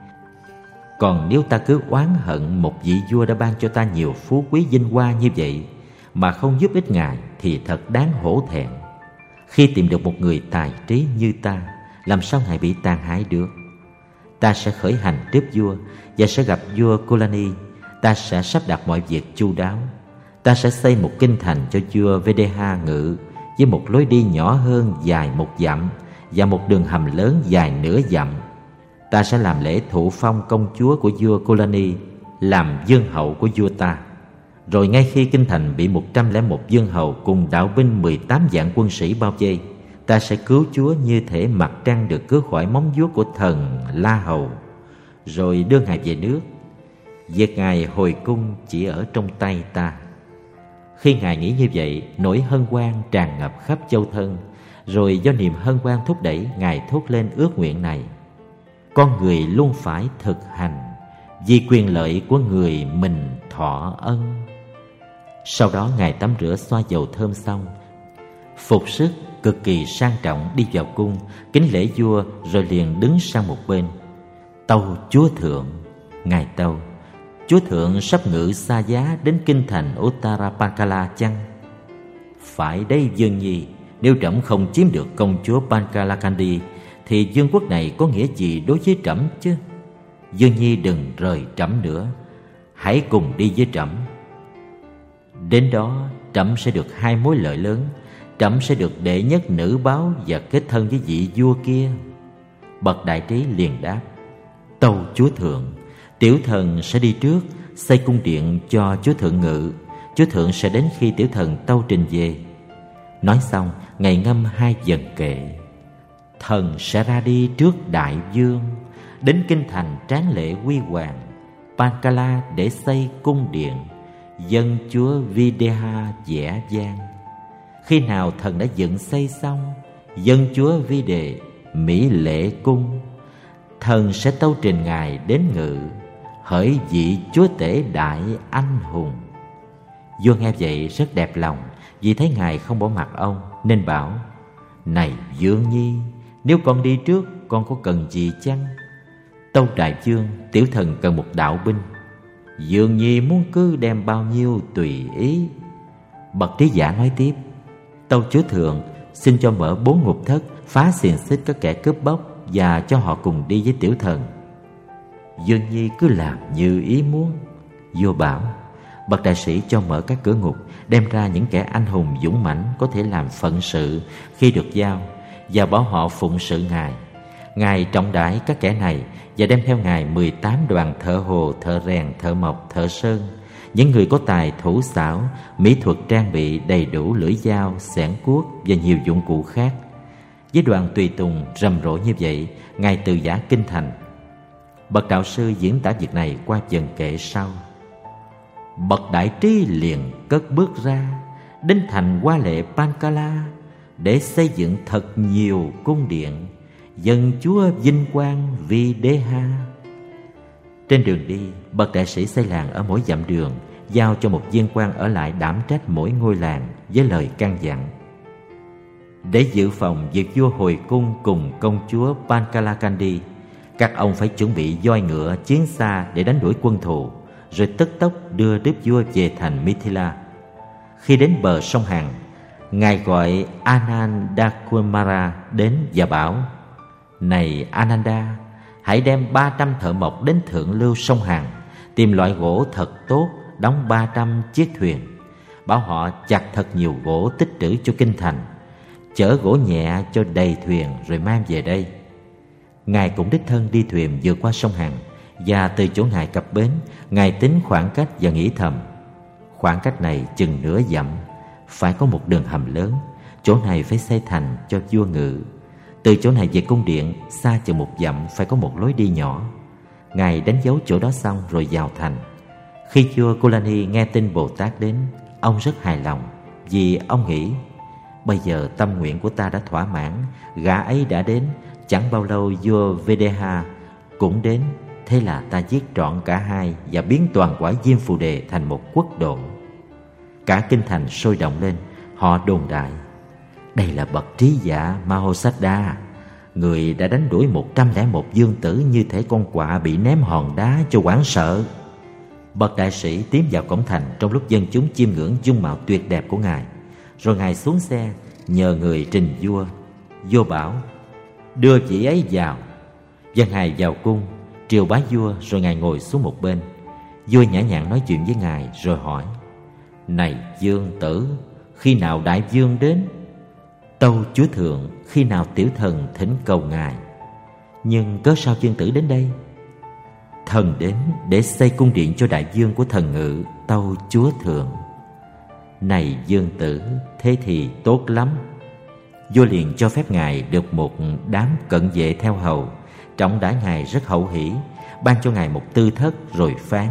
Còn nếu ta cứ oán hận một vị vua đã ban cho ta nhiều phú quý vinh hoa như vậy mà không giúp ích ngài, thì thật đáng hổ thẹn. Khi tìm được một người tài trí như ta, làm sao ngài bị tàn hại được? Ta sẽ khởi hành tiếp vua và sẽ gặp vua Kulani. Ta sẽ sắp đặt mọi việc chu đáo. Ta sẽ xây một kinh thành cho vua Vedeha ngự, với một lối đi nhỏ hơn dài một dặm và một đường hầm lớn dài nửa dặm. Ta sẽ làm lễ thụ phong công chúa của vua Kulani làm vương hậu của vua ta. Rồi ngay khi kinh thành bị một trăm lẻ một vương hầu cùng đạo binh mười tám vạn quân sĩ bao vây, ta sẽ cứu chúa như thể mặt trăng được cứu khỏi móng vuốt của thần La Hầu, rồi đưa ngài về nước. Việc ngài hồi cung chỉ ở trong tay ta. Khi ngài nghĩ như vậy, nỗi hân hoan tràn ngập khắp châu thân. Rồi do niềm hân hoan thúc đẩy, ngài thốt lên ước nguyện này: Con người luôn phải thực hành, vì quyền lợi của người mình thọ ân. Sau đó ngài tắm rửa xoa dầu thơm xong, phục sức cực kỳ sang trọng đi vào cung, kính lễ vua, rồi liền đứng sang một bên. Tâu chúa thượng. Ngài tâu: Chúa thượng sắp ngự xa giá đến kinh thành Uttarapankala chăng? Phải đấy Dương Nhi. Nếu trẫm không chiếm được công chúa Pankalakandi, thì vương quốc này có nghĩa gì đối với trẫm chứ? Dương Nhi đừng rời trẫm nữa, hãy cùng đi với trẫm. Đến đó trẫm sẽ được hai mối lợi lớn. Trẫm sẽ được đệ nhất nữ báo và kết thân với vị vua kia. Bậc đại trí liền đáp: Tâu chúa thượng, tiểu thần sẽ đi trước, xây cung điện cho chúa thượng ngự. Chúa thượng sẽ đến khi tiểu thần tâu trình về. Nói xong, ngài ngâm hai vần kệ: Thần sẽ ra đi trước đại vương, đến kinh thành tráng lệ huy hoàng Pankala để xây cung điện, dân chúa Videha vẽ vang. Khi nào thần đã dựng xây xong, dân chúa vi đề mỹ lễ cung, thần sẽ tâu trình ngài đến ngự, hỡi vị chúa tể đại anh hùng. Vua nghe vậy rất đẹp lòng, vì thấy ngài không bỏ mặc ông, nên bảo: Này Dương Nhi, nếu con đi trước, con có cần gì chăng? Tâu đại vương, tiểu thần cần một đạo binh. Dương Nhi muốn cứ đem bao nhiêu tùy ý. Bậc trí giả nói tiếp: Tâu chúa thượng, xin cho mở bốn ngục thất, phá xiềng xích các kẻ cướp bóc, và cho họ cùng đi với tiểu thần. Dương Nhi cứ làm như ý muốn. Vua bảo. Bậc đại sĩ cho mở các cửa ngục, đem ra những kẻ anh hùng dũng mãnh có thể làm phận sự khi được giao, và bảo họ phụng sự ngài. Ngài trọng đãi các kẻ này và đem theo ngài mười tám đoàn thợ hồ, thợ rèn, thợ mộc, thợ sơn, những người có tài thủ xảo, mỹ thuật trang bị đầy đủ lưỡi dao, xẻng cuốc và nhiều dụng cụ khác. Với đoàn tùy tùng rầm rộ như vậy, ngài từ giã kinh thành. Bậc đạo sư diễn tả việc này qua vần kệ sau: Bậc đại trí liền cất bước ra, đến thành hoa lệ Pankala để xây dựng thật nhiều cung điện, dân chúa vinh quang Videha. Trên đường đi, bậc đại sĩ xây làng ở mỗi dặm đường, giao cho một viên quan ở lại đảm trách mỗi ngôi làng với lời căn dặn. Để dự phòng việc vua hồi cung cùng công chúa Pankalakandi, các ông phải chuẩn bị voi ngựa, chiến xa để đánh đuổi quân thù, rồi tức tốc đưa đức vua về thành Mithila. Khi đến bờ sông Hằng, ngài gọi Anandakumara đến và bảo: Này Ananda, hãy đem ba trăm thợ mộc đến thượng lưu sông Hằng, tìm loại gỗ thật tốt, đóng ba trăm chiếc thuyền. bảo họ chặt thật nhiều gỗ tích trữ cho kinh thành, chở gỗ nhẹ cho đầy thuyền rồi mang về đây. Ngài cũng đích thân đi thuyền vượt qua sông Hằng, và từ chỗ Ngài cập bến, Ngài tính khoảng cách và nghĩ thầm: khoảng cách này chừng nửa dặm, phải có một đường hầm lớn, chỗ này phải xây thành cho vua ngự. Từ chỗ này về cung điện xa chừng một dặm phải có một lối đi nhỏ. Ngài đánh dấu chỗ đó xong rồi vào thành. Khi vua Kulani nghe tin Bồ Tát đến, ông rất hài lòng, vì ông nghĩ: bây giờ tâm nguyện của ta đã thỏa mãn, gã ấy đã đến, chẳng bao lâu vua Videha cũng đến. Thế là ta giết trọn cả hai và biến toàn quả Diêm Phù Đề thành một quốc độ. Cả kinh thành sôi động lên, họ đồn đại: đây là bậc trí giả Mahosada, người đã đánh đuổi một trăm lẻ một dương tử như thể con quạ bị ném hòn đá cho hoảng sợ. Bậc đại sĩ tiến vào cổng thành trong lúc dân chúng chiêm ngưỡng dung mạo tuyệt đẹp của Ngài. Rồi Ngài xuống xe nhờ người trình vua. Vua bảo: đưa vị ấy vào. Và Ngài vào cung triều bái vua, rồi Ngài ngồi xuống một bên. Vua nhã nhặn nói chuyện với Ngài rồi hỏi: này dương tử, khi nào đại vương đến? Tâu chúa thượng, khi nào tiểu thần thỉnh cầu Ngài. Nhưng cớ sao dương tử đến đây? Thần đến để xây cung điện cho đại vương của thần ngự, tâu chúa thượng. Này dương tử, thế thì tốt lắm. Vua liền cho phép Ngài được một đám cận vệ theo hầu, trọng đãi Ngài rất hậu hỷ, ban cho Ngài một tư thất rồi phán: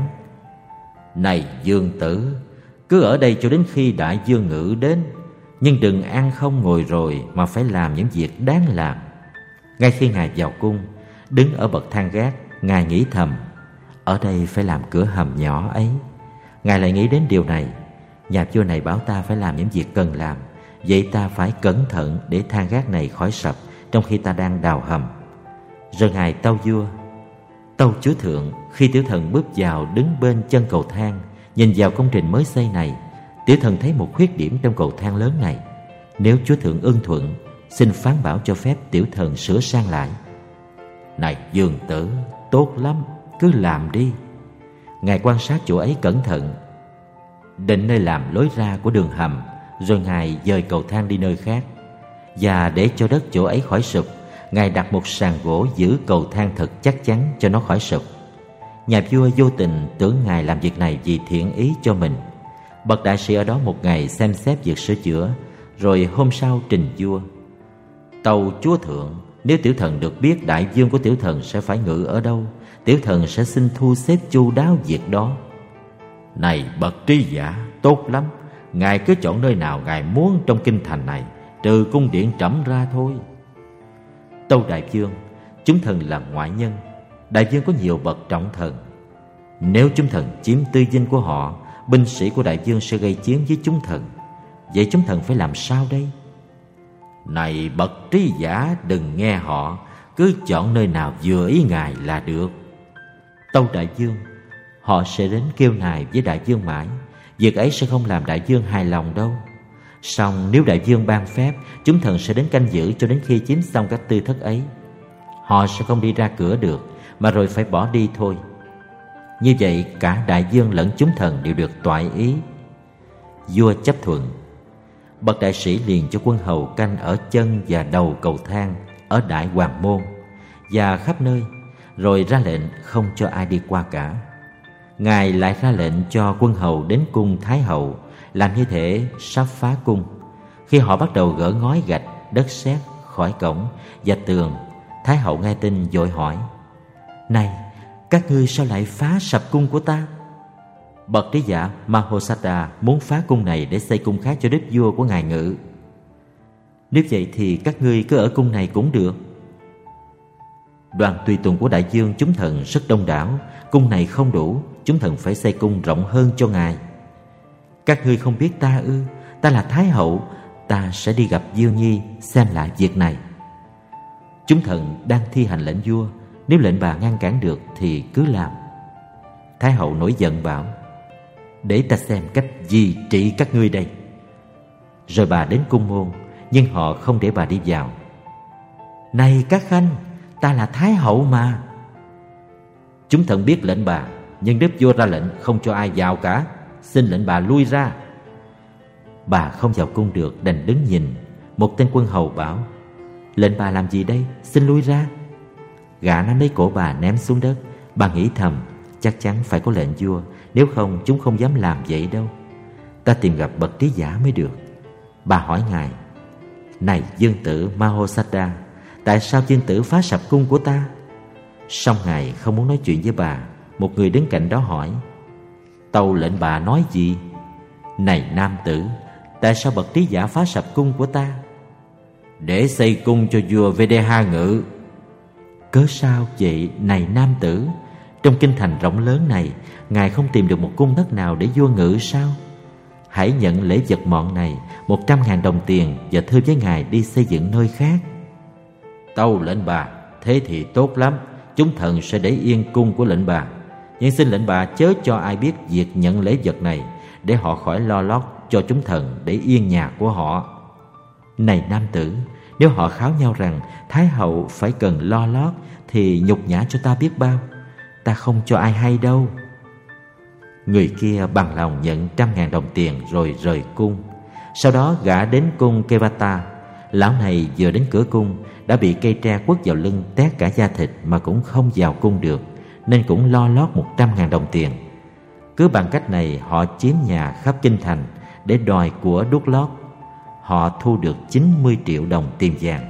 này dương tử, cứ ở đây cho đến khi đại vương ngự đến, nhưng đừng ăn không ngồi rồi, mà phải làm những việc đáng làm. Ngay khi Ngài vào cung, đứng ở bậc thang gác, Ngài nghĩ thầm: ở đây phải làm cửa hầm nhỏ ấy. Ngài lại nghĩ đến điều này: nhà vua này bảo ta phải làm những việc cần làm, vậy ta phải cẩn thận để thang gác này khỏi sập trong khi ta đang đào hầm. Rồi Ngài tâu vua: tâu chúa thượng, khi tiểu thần bước vào đứng bên chân cầu thang, nhìn vào công trình mới xây này, tiểu thần thấy một khuyết điểm trong cầu thang lớn này. Nếu chúa thượng ưng thuận, xin phán bảo cho phép tiểu thần sửa sang lại. Này dương tử, tốt lắm, cứ làm đi. Ngài quan sát chỗ ấy cẩn thận, định nơi làm lối ra của đường hầm. Rồi Ngài dời cầu thang đi nơi khác. Và để cho đất chỗ ấy khỏi sụp, Ngài đặt một sàn gỗ giữ cầu thang thật chắc chắn cho nó khỏi sụp. Nhà vua vô tình tưởng Ngài làm việc này vì thiện ý cho mình. Bậc đại sĩ ở đó một ngày xem xét việc sửa chữa, rồi hôm sau trình vua: tâu chúa thượng, nếu tiểu thần được biết đại vương của tiểu thần sẽ phải ngự ở đâu, tiểu thần sẽ xin thu xếp chu đáo việc đó. Này bậc trí giả, tốt lắm, Ngài cứ chọn nơi nào Ngài muốn trong kinh thành này, trừ cung điện trẫm ra thôi. Tâu đại vương, chúng thần là ngoại nhân, đại vương có nhiều bậc trọng thần. Nếu chúng thần chiếm tư dinh của họ, binh sĩ của đại vương sẽ gây chiến với chúng thần. Vậy chúng thần phải làm sao đây? Này bậc trí giả, đừng nghe họ, cứ chọn nơi nào vừa ý Ngài là được. Tâu đại vương, họ sẽ đến kêu nài với đại vương mãi, việc ấy sẽ không làm đại vương hài lòng đâu. Song nếu đại vương ban phép, chúng thần sẽ đến canh giữ cho đến khi chiếm xong các tư thất ấy. Họ sẽ không đi ra cửa được, mà rồi phải bỏ đi thôi. Như vậy cả đại vương lẫn chúng thần đều được toại ý. Vua chấp thuận. Bậc đại sĩ liền cho quân hầu canh ở chân và đầu cầu thang, ở đại hoàng môn và khắp nơi, rồi ra lệnh không cho ai đi qua cả. Ngài lại ra lệnh cho quân hầu đến cung thái hậu, làm như thể sắp phá cung. Khi họ bắt đầu gỡ ngói gạch, đất sét khỏi cổng và tường, thái hậu nghe tin vội hỏi: này, các ngươi sao lại phá sập cung của ta? Bậc trí giả Mahosada muốn phá cung này để xây cung khác cho đức vua của ngài ngự. Nếu vậy thì các ngươi cứ ở cung này cũng được. Đoàn tùy tùng của đại vương chúng thần rất đông đảo, cung này không đủ, chúng thần phải xây cung rộng hơn cho ngài. Các ngươi không biết ta ư? Ta là thái hậu, ta sẽ đi gặp Diêu Nhi xem lại việc này. Chúng thần đang thi hành lệnh vua, nếu lệnh bà ngăn cản được thì cứ làm. Thái hậu nổi giận bảo: để ta xem cách gì trị các ngươi đây. Rồi bà đến cung môn, nhưng họ không để bà đi vào. Này các khanh, ta là thái hậu mà. Chúng thần biết lệnh bà, nhưng đức vua ra lệnh không cho ai vào cả, xin lệnh bà lui ra. Bà không vào cung được, đành đứng nhìn. Một tên quân hầu bảo: "Lệnh bà làm gì đây? Xin lui ra." Gã nắm lấy cổ bà ném xuống đất. Bà nghĩ thầm: chắc chắn phải có lệnh vua, nếu không chúng không dám làm vậy đâu. Ta tìm gặp bậc trí giả mới được. Bà hỏi ngài: "Này dương tử Mahosada, tại sao dương tử phá sập cung của ta?" Song ngài không muốn nói chuyện với bà. Một người đứng cạnh đó hỏi: "Tâu lệnh bà nói gì?" "Này nam tử, tại sao bậc trí giả phá sập cung của ta?" "Để xây cung cho vua Vedeha ngự." "Cớ sao vậy này nam tử? Trong kinh thành rộng lớn này, ngài không tìm được một cung đất nào để vua ngự sao? Hãy nhận lễ vật mọn này, một trăm ngàn đồng tiền, và thưa với ngài đi xây dựng nơi khác." "Tâu lệnh bà, thế thì tốt lắm. Chúng thần sẽ để yên cung của lệnh bà. Nhưng xin lệnh bà chớ cho ai biết việc nhận lễ vật này, để họ khỏi lo lót cho chúng thần để yên nhà của họ." "Này nam tử, nếu họ kháo nhau rằng Thái hậu phải cần lo lót, thì nhục nhã cho ta biết bao. Ta không cho ai hay đâu." Người kia bằng lòng nhận trăm ngàn đồng tiền rồi rời cung. Sau đó gã đến cung Kevata. Lão này vừa đến cửa cung đã bị cây tre quất vào lưng tét cả da thịt mà cũng không vào cung được, nên cũng lo lót một trăm ngàn đồng tiền. Cứ bằng cách này họ chiếm nhà khắp kinh thành để đòi của đút lót. Họ thu được chín mươi triệu đồng tiền vàng.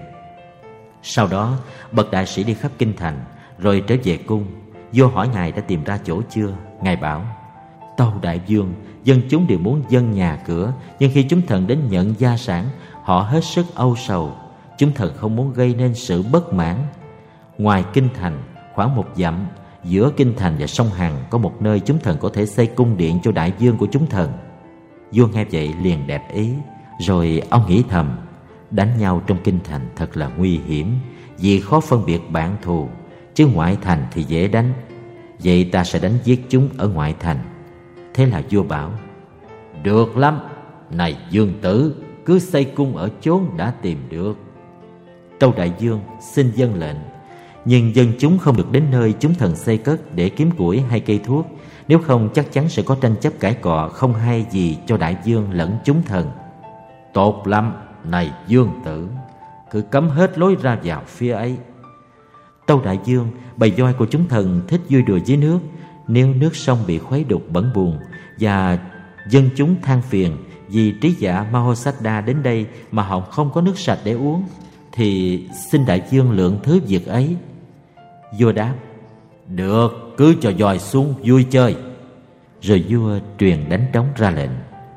Sau đó bậc đại sĩ đi khắp kinh thành rồi trở về cung. Vua hỏi ngài đã tìm ra chỗ chưa. Ngài bảo: "Tâu đại vương, dân chúng đều muốn dâng nhà cửa, nhưng khi chúng thần đến nhận gia sản, họ hết sức âu sầu. Chúng thần không muốn gây nên sự bất mãn. Ngoài kinh thành khoảng một dặm, giữa kinh thành và sông Hằng, có một nơi chúng thần có thể xây cung điện cho đại vương của chúng thần." Vua nghe vậy liền đẹp ý. Rồi ông nghĩ thầm: đánh nhau trong kinh thành thật là nguy hiểm, vì khó phân biệt bạn thù, chứ ngoại thành thì dễ đánh. Vậy ta sẽ đánh giết chúng ở ngoại thành. Thế là vua bảo: "Được lắm. Này dương tử, cứ xây cung ở chốn đã tìm được." Tâu đại vương xin vâng lệnh. Nhưng dân chúng không được đến nơi chúng thần xây cất để kiếm củi hay cây thuốc, nếu không chắc chắn sẽ có tranh chấp cãi cọ không hay gì cho đại vương lẫn chúng thần. "Tốt lắm. Này dương tử, cứ cấm hết lối ra vào phía ấy." Tâu đại vương, bầy voi của chúng thần thích vui đùa dưới nước. Nếu nước sông bị khuấy đục bẩn buồn và dân chúng than phiền vì trí giả Mahosada đến đây mà họ không có nước sạch để uống, thì xin đại vương lượng thứ việc ấy. Vua đáp: "Được, cứ cho voi xuống vui chơi." Rồi vua truyền đánh trống ra lệnh: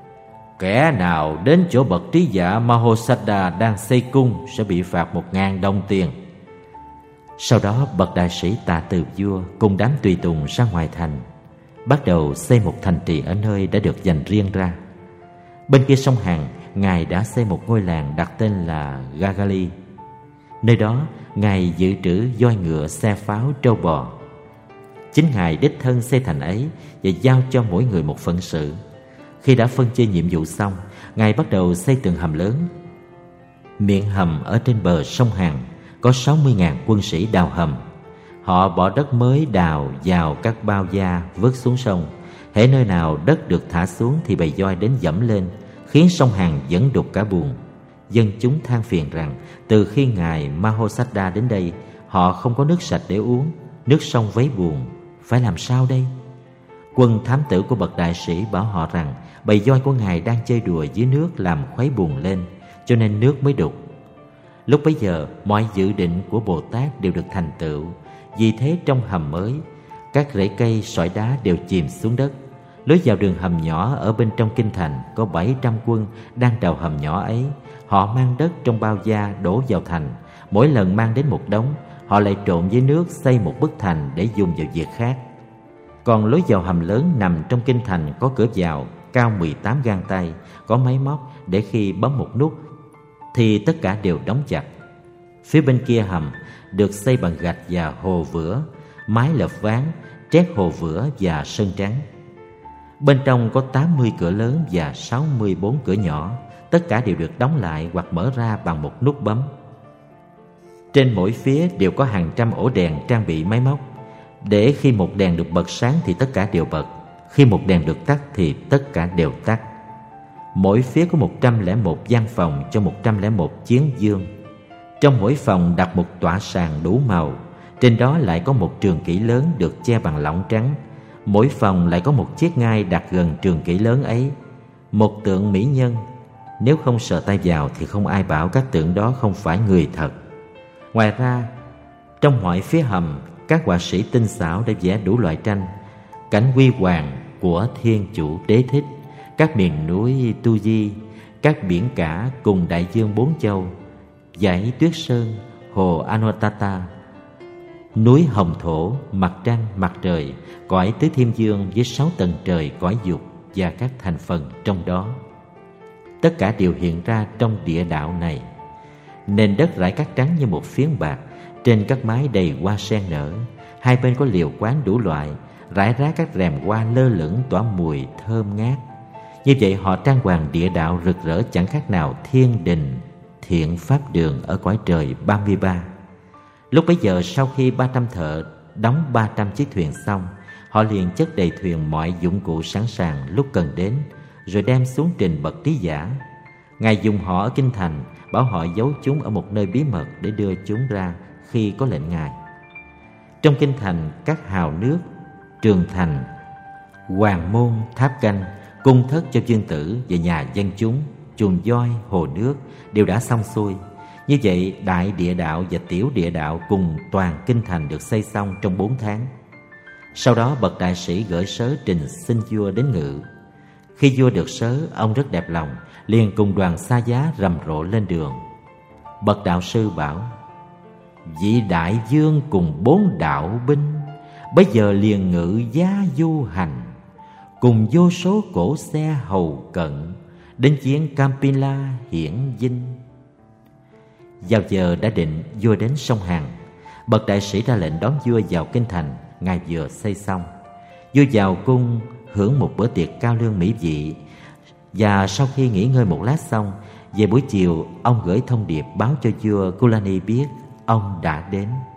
"Kẻ nào đến chỗ bậc trí giả Mahosada đang xây cung sẽ bị phạt một ngàn đồng tiền." Sau đó bậc đại sĩ tạ từ vua cùng đám tùy tùng ra ngoài thành, bắt đầu xây một thành trì ở nơi đã được dành riêng ra. Bên kia sông Hằng, ngài đã xây một ngôi làng đặt tên là Gagali. Nơi đó ngài dự trữ voi ngựa, xe pháo, trâu bò. Chính ngài đích thân xây thành ấy và giao cho mỗi người một phận sự. Khi đã phân chia nhiệm vụ xong, ngài bắt đầu xây tường hầm lớn. Miệng hầm ở trên bờ sông Hằng có sáu mươi ngàn quân sĩ đào hầm. Họ bỏ đất mới đào vào các bao da vứt xuống sông. Hễ nơi nào đất được thả xuống thì bầy voi đến dẫm lên, khiến sông Hằng vẫn đục cả buồn. Dân chúng than phiền rằng từ khi ngài Mahosada đến đây, họ không có nước sạch để uống, nước sông vấy buồn. Phải làm sao đây? Quân thám tử của bậc đại sĩ bảo họ rằng bầy voi của ngài đang chơi đùa dưới nước làm khuấy buồn lên, cho nên nước mới đục. Lúc bấy giờ mọi dự định của Bồ Tát đều được thành tựu. Vì thế trong hầm mới, các rễ cây, sỏi đá đều chìm xuống đất. Lối vào đường hầm nhỏ ở bên trong kinh thành có bảy trăm quân đang đào hầm nhỏ ấy. Họ mang đất trong bao da đổ vào thành. Mỗi lần mang đến một đống, họ lại trộn với nước xây một bức thành để dùng vào việc khác. Còn lối vào hầm lớn nằm trong kinh thành có cửa vào cao mười tám gang tay, có máy móc để khi bấm một nút thì tất cả đều đóng chặt. Phía bên kia hầm được xây bằng gạch và hồ vữa, mái lợp ván, trét hồ vữa và sơn trắng. Bên trong có tám mươi cửa lớn và sáu mươi bốn cửa nhỏ, tất cả đều được đóng lại hoặc mở ra bằng một nút bấm. Trên mỗi phía đều có hàng trăm ổ đèn trang bị máy móc, để khi một đèn được bật sáng thì tất cả đều bật, khi một đèn được tắt thì tất cả đều tắt. Mỗi phía có một trăm lẻ một gian phòng cho một trăm lẻ một chiến dương. Trong mỗi phòng đặt một tọa sàn đủ màu, trên đó lại có một trường kỷ lớn được che bằng lỏng trắng. Mỗi phòng lại có một chiếc ngai đặt gần trường kỷ lớn ấy, một tượng mỹ nhân. Nếu không sờ tay vào thì không ai bảo các tượng đó không phải người thật. Ngoài ra, trong mọi phía hầm, các họa sĩ tinh xảo đã vẽ đủ loại tranh: cảnh huy hoàng của Thiên Chủ Đế Thích, các miền núi Tu Di, các biển cả cùng đại dương bốn châu, dãy Tuyết Sơn, hồ Anotata, núi Hồng Thổ, mặt trăng, mặt trời, cõi Tứ Thiên Dương với sáu tầng trời cõi dục và các thành phần trong đó. Tất cả đều hiện ra trong địa đạo này. Nền đất rải cát trắng như một phiến bạc, trên các mái đầy hoa sen nở, hai bên có liều quán đủ loại, rải rác các rèm hoa lơ lửng tỏa mùi thơm ngát. Như vậy họ trang hoàng địa đạo rực rỡ chẳng khác nào thiên đình, thiện pháp đường ở cõi trời ba mươi ba. Lúc bấy giờ, sau khi ba trăm thợ đóng ba trăm chiếc thuyền xong, họ liền chất đầy thuyền mọi dụng cụ sẵn sàng lúc cần đến, rồi đem xuống trình bậc trí giả. Ngài dùng họ ở kinh thành, bảo họ giấu chúng ở một nơi bí mật để đưa chúng ra khi có lệnh Ngài. Trong kinh thành, các hào nước, trường thành, hoàng môn, tháp canh, cung thất cho vương tử và nhà dân chúng, chuồng voi, hồ nước đều đã xong xuôi. Như vậy, đại địa đạo và tiểu địa đạo cùng toàn kinh thành được xây xong trong bốn tháng. Sau đó bậc đại sĩ gửi sớ trình xin vua đến ngự. Khi vua được sớ, ông rất đẹp lòng, liền cùng đoàn xa giá rầm rộ lên đường. Bậc đạo sư bảo: vị đại vương cùng bốn đạo binh, bây giờ liền ngự giá du hành, cùng vô số cổ xe hầu cận, đến chiến Campila hiển vinh. Vào giờ đã định, vua đến sông Hàn. Bậc đại sĩ ra lệnh đón vua vào kinh thành. Ngài vừa xây xong, vua vào cung hưởng một bữa tiệc cao lương mỹ vị. Và sau khi nghỉ ngơi một lát xong, về buổi chiều ông gửi thông điệp báo cho vua Kulani biết ông đã đến.